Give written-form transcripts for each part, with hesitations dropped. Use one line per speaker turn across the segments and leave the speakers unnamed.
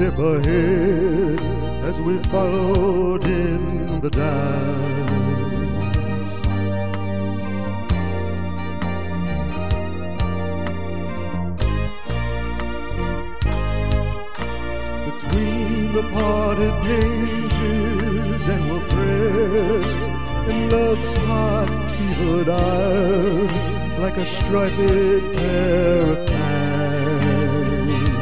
step ahead as we followed in the dance. Between the parted pages and were pressed in love's hot fevered iron like a striped pair of hands.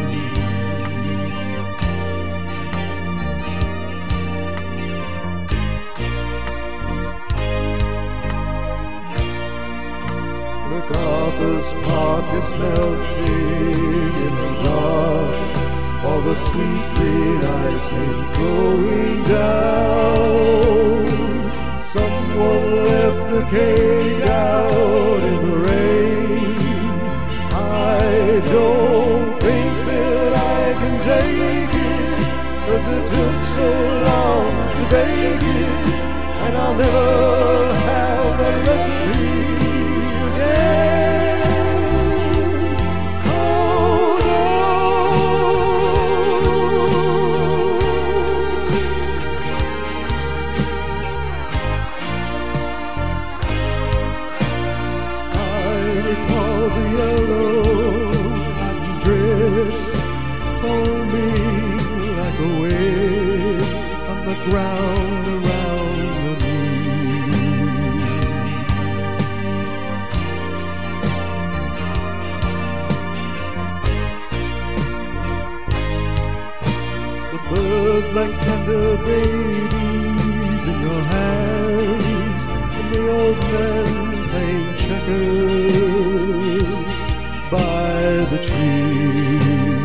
MacArthur's Park is melting in the dark, all the sweet green icing flowing down. Someone left the cake out in the rain. I don't think that I can take it, 'cause it took so long to bake it, and I'll never have that recipe again. Oh no, I recall the yellow cotton dress foaming like a wave on the ground around your knees. The birds like tender babies in your hands, and the old men playing checkers by the trees.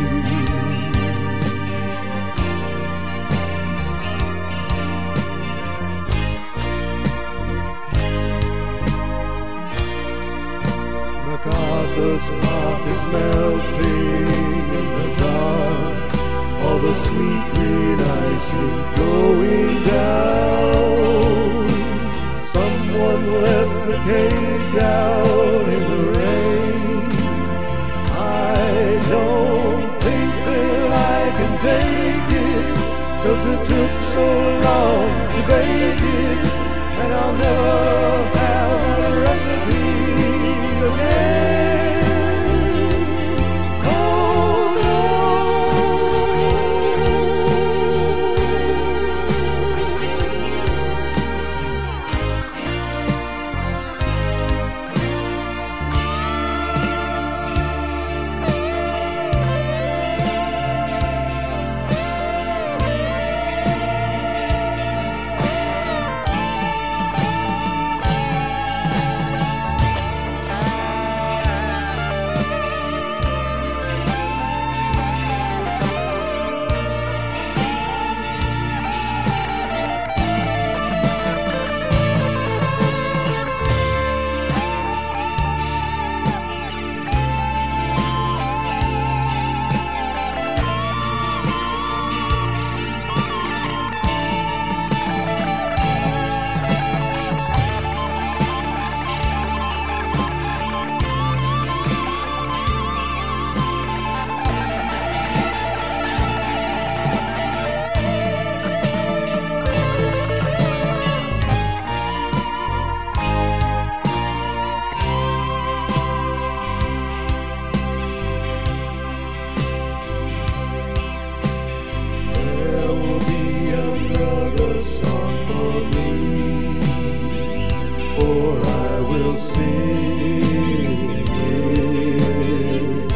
MacArthur's Park is melting in the dark, all the sweet green icing flowing down. Someone left the cake out in the rain. I don't think that I can take it, 'cause it took so long to bake it, and I'll never have a recipe again. For I will sing it.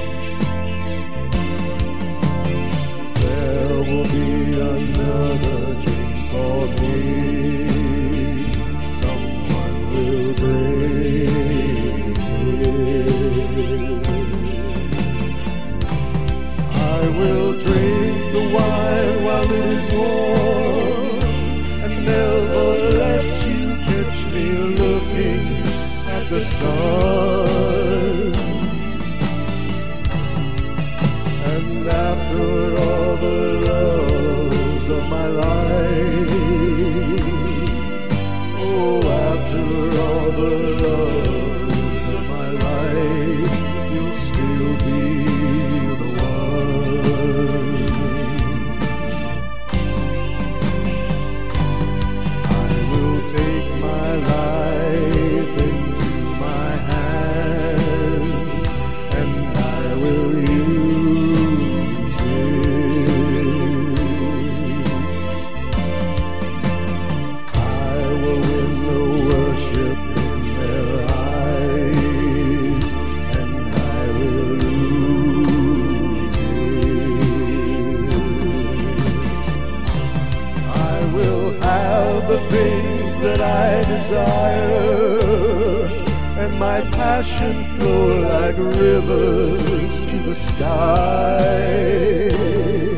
There will be another dream for me. Someone will bring it. I will drink the wine while it is warm, and never let you catch me looking at the sun. And after all the loves of my life, oh, after all the loves of my life, you'll still be the one. things that I desire, and my passion flow like rivers to the sky.